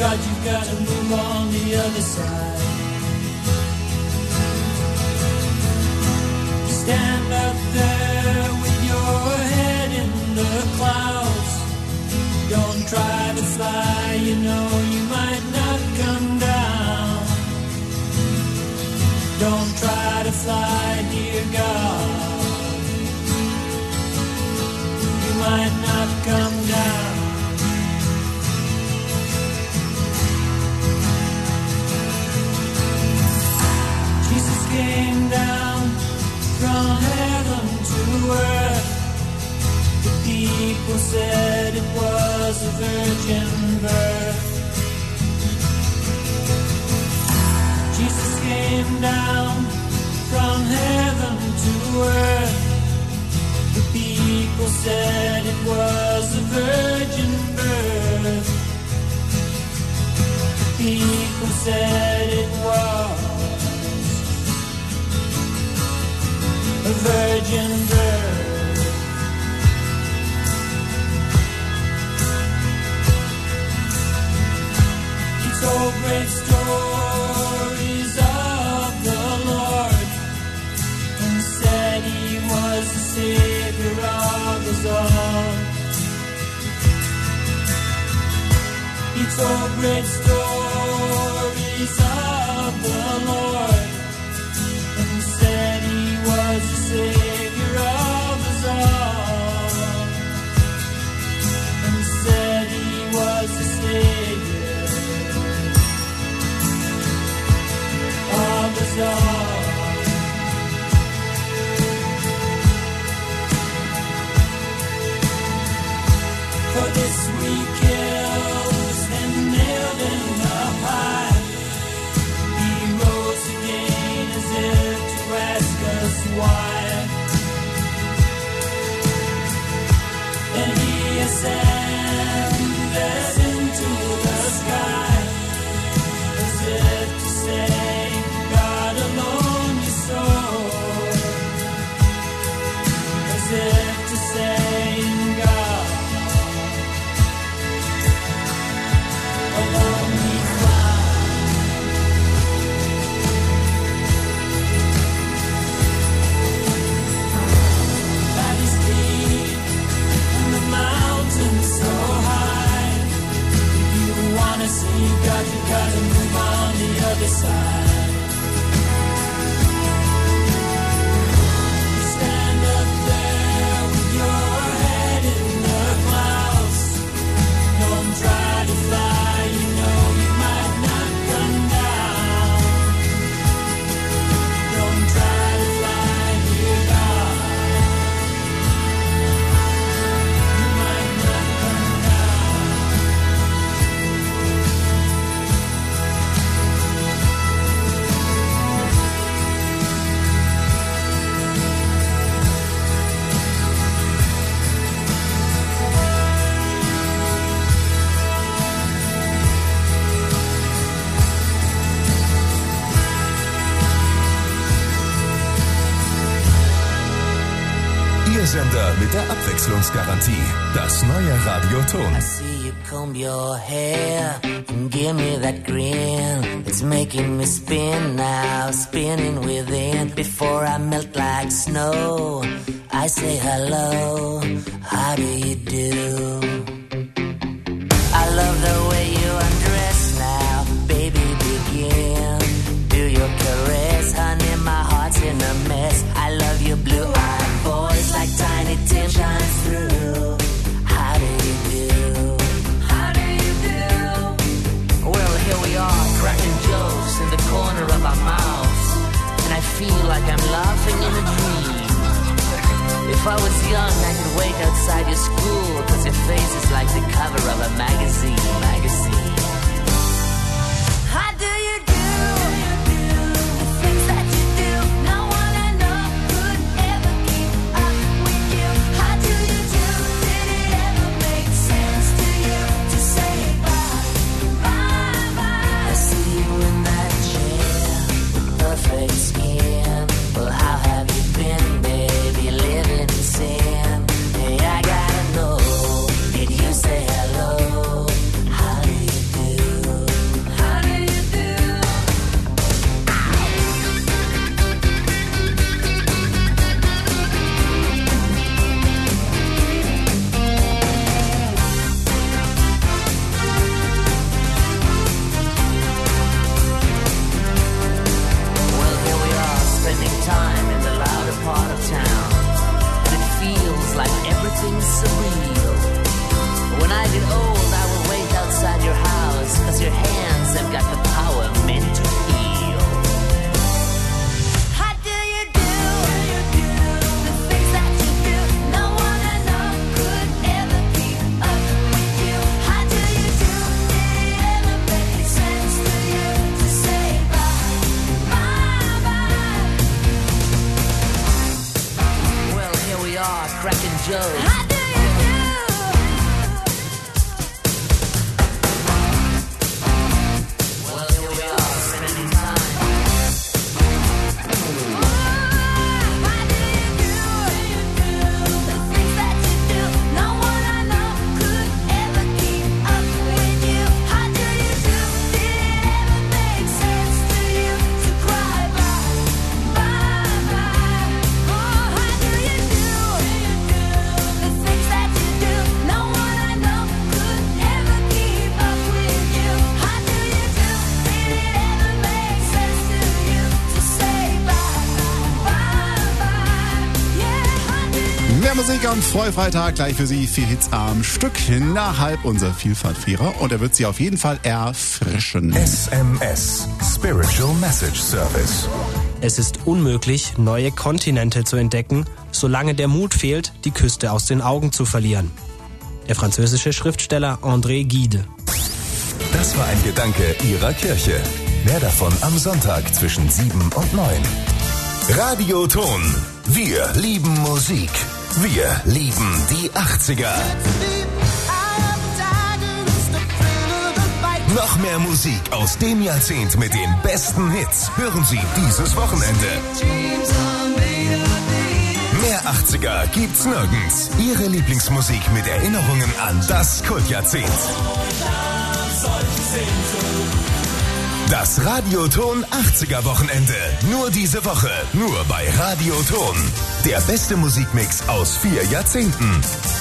God, you gotta move on the other side. You stand up there with your head in the clouds. Don't try to fly, you know you might not come down. Don't try to fly, dear God. You might not come down. Jesus came down from heaven to earth. The people said it was a virgin birth. Jesus came down from heaven to earth. The people said it was a virgin birth. The people said it was a virgin birth. He told great stories of the Lord and said he was the Savior of us all. He told great stories of the Lord and said he was the Savior of us all. And said he was the Savior of us all. For this we killed and nailed him up high. He rose again as if to ask us why. And he ascended into the sky as if to say, God alone is soul. As if to say, God alone we find. Valleys deep and the mountains so high. If you wanna see God, you gotta move on the other side. You stand up there with your head in the clouds. Don't try to fly, you know you might not come down. Don't try to fly, dear God. You might not come down. Ihr Sender mit der Abwechslungsgarantie. Das neue Radioton. I see you comb your hair and give me that grin. It's making me spin now, spinning within. Before I melt like snow, I say hello, how do you do? I love the way you undress now, baby, begin. Do your caress, honey, my heart's in a mess. I love your blue-eyed voice like Tiny Tim shines through. How do you do? How do you do? Well, here we are, cracking jokes in the corner of our mouths, and I feel like I'm laughing in a dream. If I was young, I could wait outside your school, 'cause your face is like Musik am Freitag, gleich für Sie 4 Hits am Stück nach halb unser Vielfaltvierer und er wird Sie auf jeden Fall erfrischen. SMS, Spiritual Message Service. Es ist unmöglich, neue Kontinente zu entdecken, solange der Mut fehlt, die Küste aus den Augen zu verlieren. Der französische Schriftsteller André Gide. Das war ein Gedanke Ihrer Kirche. Mehr davon am Sonntag zwischen 7 und 9. Radioton. Wir lieben Musik. Wir lieben die 80er. Noch mehr Musik aus dem Jahrzehnt mit den besten Hits hören Sie dieses Wochenende. Mehr 80er gibt's nirgends. Ihre Lieblingsmusik mit Erinnerungen an das Kultjahrzehnt. Das Radioton 80er Wochenende. Nur diese Woche. Nur bei Radioton. Der beste Musikmix aus 4 Jahrzehnten.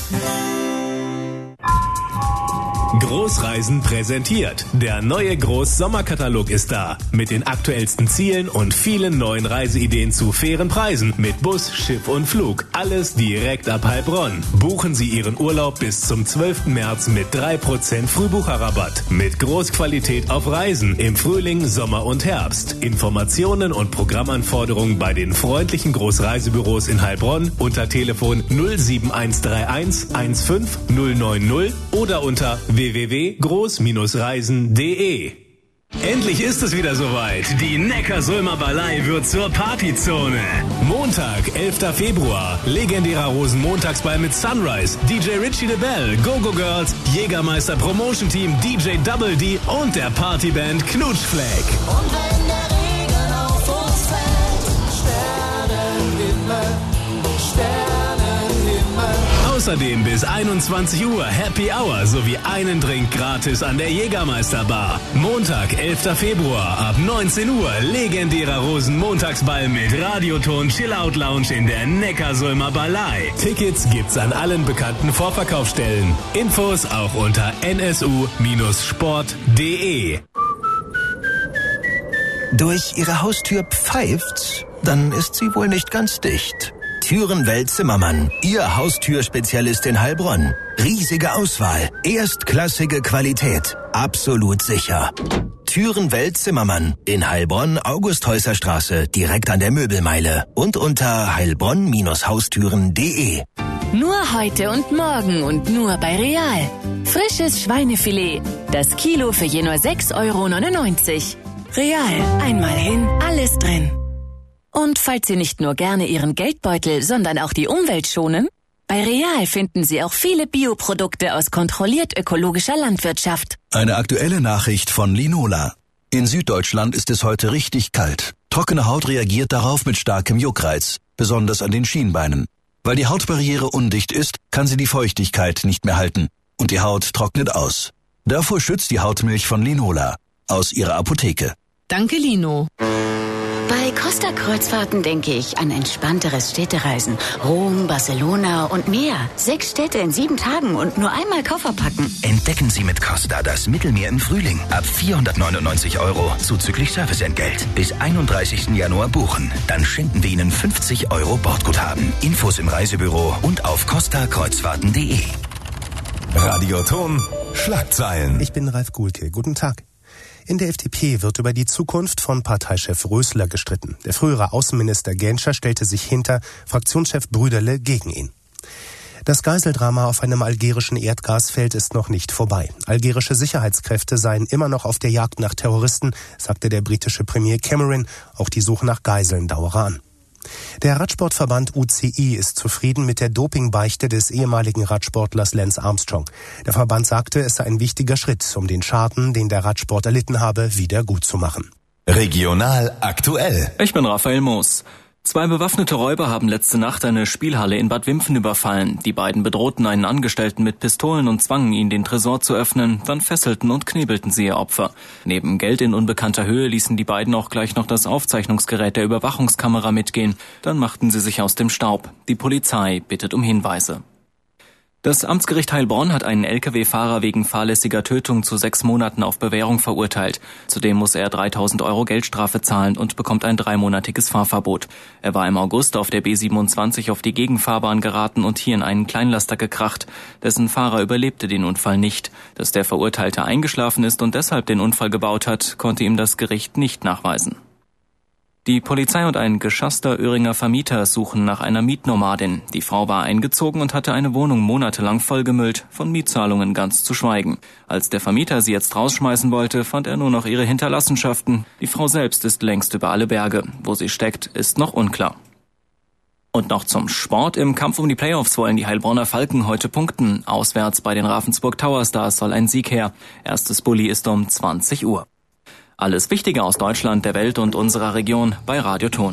Großreisen präsentiert. Der neue Groß-Sommerkatalog ist da. Mit den aktuellsten Zielen und vielen neuen Reiseideen zu fairen Preisen. Mit Bus, Schiff und Flug. Alles direkt ab Heilbronn. Buchen Sie Ihren Urlaub bis zum 12. März mit 3% Frühbucherrabatt. Mit Großqualität auf Reisen im Frühling, Sommer und Herbst. Informationen und Programmanforderungen bei den freundlichen Großreisebüros in Heilbronn unter Telefon 07131 15090 oder unter www.groß-reisen.de. Endlich ist es wieder soweit. Die Neckarsulmer Ballei wird zur Partyzone. Montag, 11. Februar. Legendärer Rosenmontagsball mit Sunrise, DJ Richie DeBell, Go-Go Girls, Jägermeister Promotion Team, DJ Double D und der Partyband Knutschfleck. Und wenn der Regen auf uns fällt, Sternenhimmel, Sternenhimmel. Außerdem bis 21 Uhr Happy Hour sowie einen Drink gratis an der Jägermeisterbar. Montag, 11. Februar ab 19 Uhr legendärer Rosenmontagsball mit Radioton Chillout Lounge in der Neckarsulmer Ballei. Tickets gibt's an allen bekannten Vorverkaufsstellen. Infos auch unter nsu-sport.de. Durch Ihre Haustür pfeift's? Dann ist sie wohl nicht ganz dicht. Türenwelt Zimmermann, Ihr Haustürspezialist in Heilbronn. Riesige Auswahl, erstklassige Qualität, absolut sicher. Türenwelt Zimmermann in Heilbronn, August-Häuser-Straße, direkt an der Möbelmeile und unter heilbronn-haustüren.de. Nur heute und morgen und nur bei Real. Frisches Schweinefilet, das Kilo für je nur 6,99 €. Real, einmal hin, alles drin. Und falls Sie nicht nur gerne Ihren Geldbeutel, sondern auch die Umwelt schonen, bei Real finden Sie auch viele Bioprodukte aus kontrolliert ökologischer Landwirtschaft. Eine aktuelle Nachricht von Linola. In Süddeutschland ist es heute richtig kalt. Trockene Haut reagiert darauf mit starkem Juckreiz, besonders an den Schienbeinen. Weil die Hautbarriere undicht ist, kann sie die Feuchtigkeit nicht mehr halten und die Haut trocknet aus. Davor schützt die Hautmilch von Linola aus Ihrer Apotheke. Danke, Lino. Bei Costa Kreuzfahrten denke ich an entspannteres Städtereisen. Rom, Barcelona und mehr. 6 Städte in 7 Tagen und nur einmal Koffer packen. Entdecken Sie mit Costa das Mittelmeer im Frühling. Ab 499 € zuzüglich Serviceentgelt. Bis 31. Januar buchen. Dann schenken wir Ihnen 50 € Bordguthaben. Infos im Reisebüro und auf costakreuzfahrten.de. Radioton Schlagzeilen. Ich bin Ralf Guhlke. Guten Tag. In der FDP wird über die Zukunft von Parteichef Rösler gestritten. Der frühere Außenminister Genscher stellte sich hinter, Fraktionschef Brüderle gegen ihn. Das Geiseldrama auf einem algerischen Erdgasfeld ist noch nicht vorbei. Algerische Sicherheitskräfte seien immer noch auf der Jagd nach Terroristen, sagte der britische Premier Cameron. Auch die Suche nach Geiseln dauere an. Der Radsportverband UCI ist zufrieden mit der Dopingbeichte des ehemaligen Radsportlers Lance Armstrong. Der Verband sagte, es sei ein wichtiger Schritt, um den Schaden, den der Radsport erlitten habe, wieder gut zu machen. Regional aktuell. Ich bin Raphael Moos. 2 bewaffnete Räuber haben letzte Nacht eine Spielhalle in Bad Wimpfen überfallen. Die beiden bedrohten einen Angestellten mit Pistolen und zwangen ihn, den Tresor zu öffnen. Dann fesselten und knebelten sie ihr Opfer. Neben Geld in unbekannter Höhe ließen die beiden auch gleich noch das Aufzeichnungsgerät der Überwachungskamera mitgehen. Dann machten sie sich aus dem Staub. Die Polizei bittet um Hinweise. Das Amtsgericht Heilbronn hat einen Lkw-Fahrer wegen fahrlässiger Tötung zu 6 Monaten auf Bewährung verurteilt. Zudem muss er 3.000 € Geldstrafe zahlen und bekommt ein 3-monatiges Fahrverbot. Er war im August auf der B27 auf die Gegenfahrbahn geraten und hier in einen Kleinlaster gekracht. Dessen Fahrer überlebte den Unfall nicht. Dass der Verurteilte eingeschlafen ist und deshalb den Unfall gebaut hat, konnte ihm das Gericht nicht nachweisen. Die Polizei und ein geschasster Öhringer Vermieter suchen nach einer Mietnomadin. Die Frau war eingezogen und hatte eine Wohnung monatelang vollgemüllt, von Mietzahlungen ganz zu schweigen. Als der Vermieter sie jetzt rausschmeißen wollte, fand er nur noch ihre Hinterlassenschaften. Die Frau selbst ist längst über alle Berge. Wo sie steckt, ist noch unklar. Und noch zum Sport. Im Kampf um die Playoffs wollen die Heilbronner Falken heute punkten. Auswärts bei den Ravensburg Tower Stars soll ein Sieg her. Erstes Bulli ist um 20 Uhr. Alles Wichtige aus Deutschland, der Welt und unserer Region bei Radio Ton.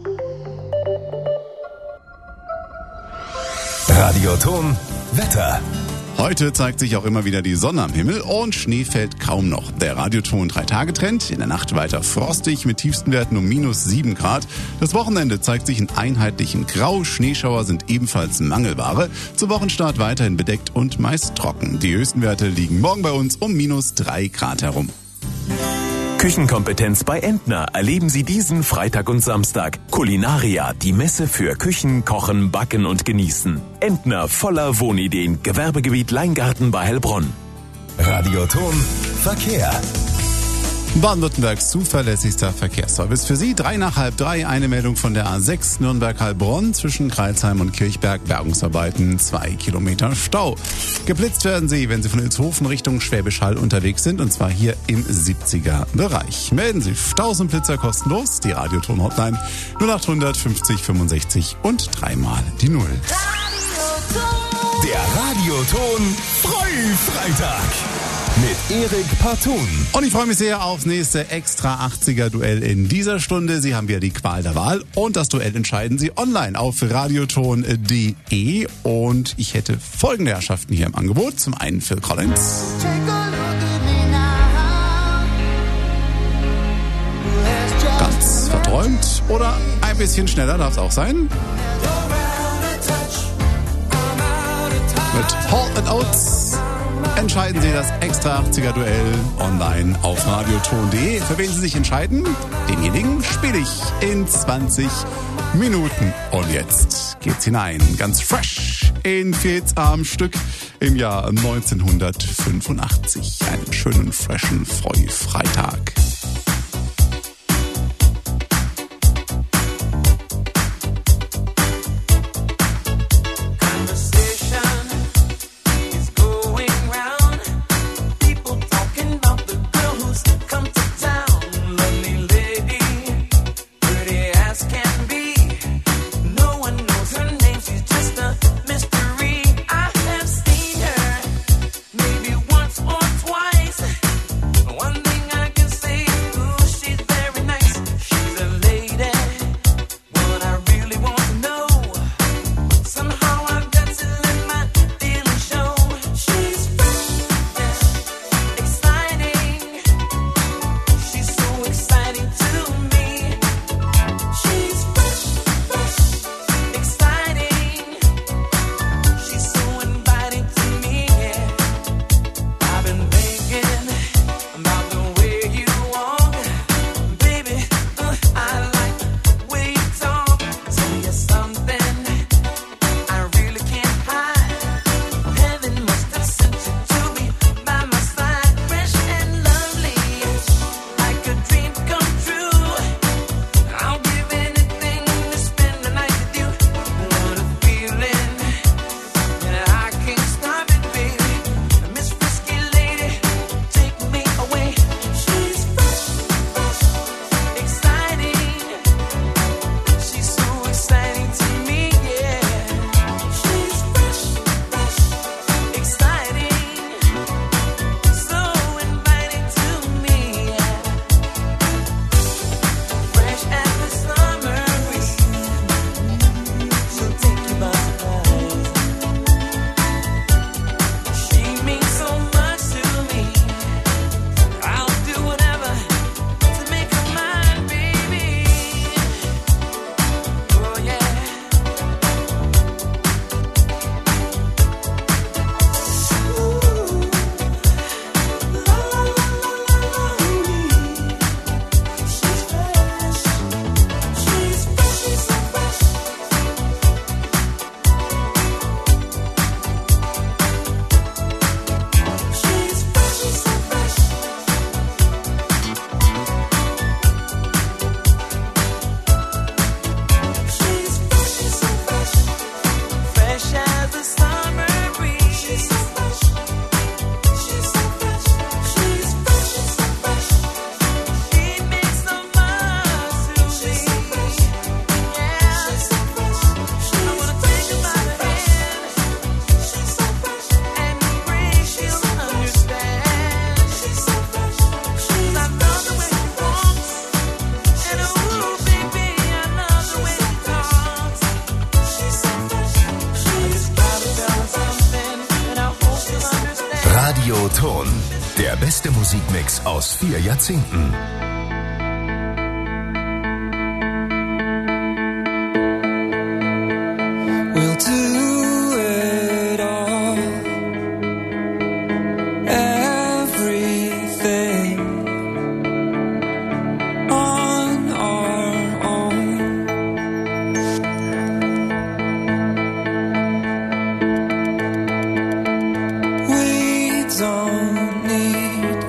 Radio Ton, Wetter. Heute zeigt sich auch immer wieder die Sonne am Himmel und Schnee fällt kaum noch. Der Radioton 3-Tage-Trend, in der Nacht weiter frostig mit Tiefstenwerten um -7 Grad. Das Wochenende zeigt sich in einheitlichem Grau. Schneeschauer sind ebenfalls Mangelware. Zum Wochenstart weiterhin bedeckt und meist trocken. Die höchsten Werte liegen morgen bei uns um -3 Grad herum. Küchenkompetenz bei Entner erleben Sie diesen Freitag und Samstag. Culinaria, die Messe für Küchen, Kochen, Backen und Genießen. Entner voller Wohnideen, Gewerbegebiet Leingarten bei Heilbronn. Radio Ton, Verkehr. Baden-Württembergs zuverlässigster Verkehrsservice für Sie. 3 nach halb 3, eine Meldung von der A6 Nürnberg-Heilbronn zwischen Kreilsheim und Kirchberg. Bergungsarbeiten, 2 Kilometer Stau. Geblitzt werden Sie, wenn Sie von Ilshofen Richtung Schwäbisch Hall unterwegs sind, und zwar hier im 70er-Bereich. Melden Sie Staus und Blitzer kostenlos. Die Radioton-Hotline 0800 50 65 und 3-mal die 0. Der Radioton Frühfreitag mit Erik Partun. Und ich freue mich sehr aufs nächste extra 80er-Duell in dieser Stunde. Sie haben wieder die Qual der Wahl und das Duell entscheiden Sie online auf radioton.de. Und ich hätte folgende Herrschaften hier im Angebot. Zum einen Phil Collins. Ganz verträumt oder ein bisschen schneller darf es auch sein. Mit Hall & Oates entscheiden Sie das extra 80er-Duell online auf radioton.de. Für wen Sie sich entscheiden, denjenigen spiele ich in 20 Minuten. Und jetzt geht's hinein, ganz fresh, in Fils am Stück im Jahr 1985. Einen schönen, freshen Freitag. One thing I can say Ton. Der beste Musikmix aus 4 Jahrzehnten. We'll do it all. Everything on our own. We don't need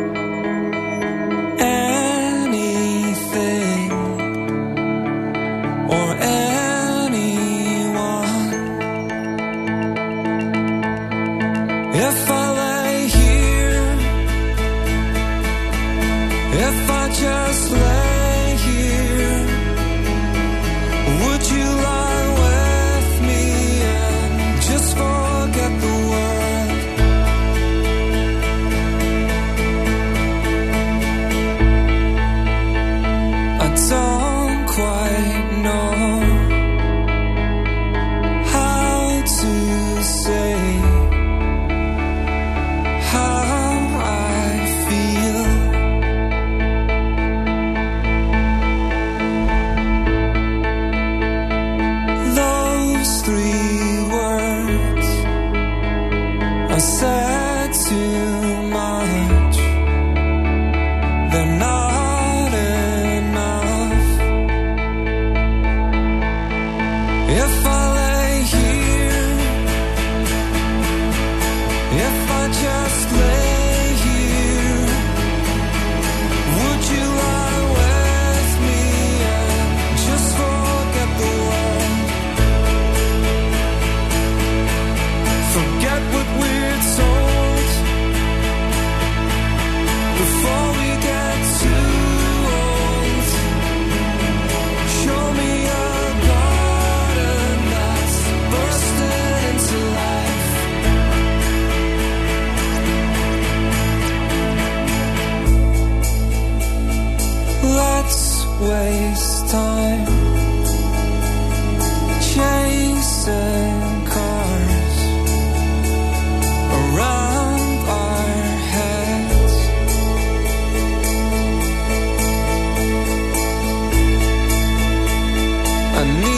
anything or anyone. If I lay here, if I just lay here, would you lie with me and just forget the world? I don't quite know how to say how I feel. Those 3 words I said too much. They're not enough. If I lay here, if I just lay here, would you lie with me and just forget the world? Forget what we're told before we get too old. Show me a garden that's bursting into life. Let's waste time chasing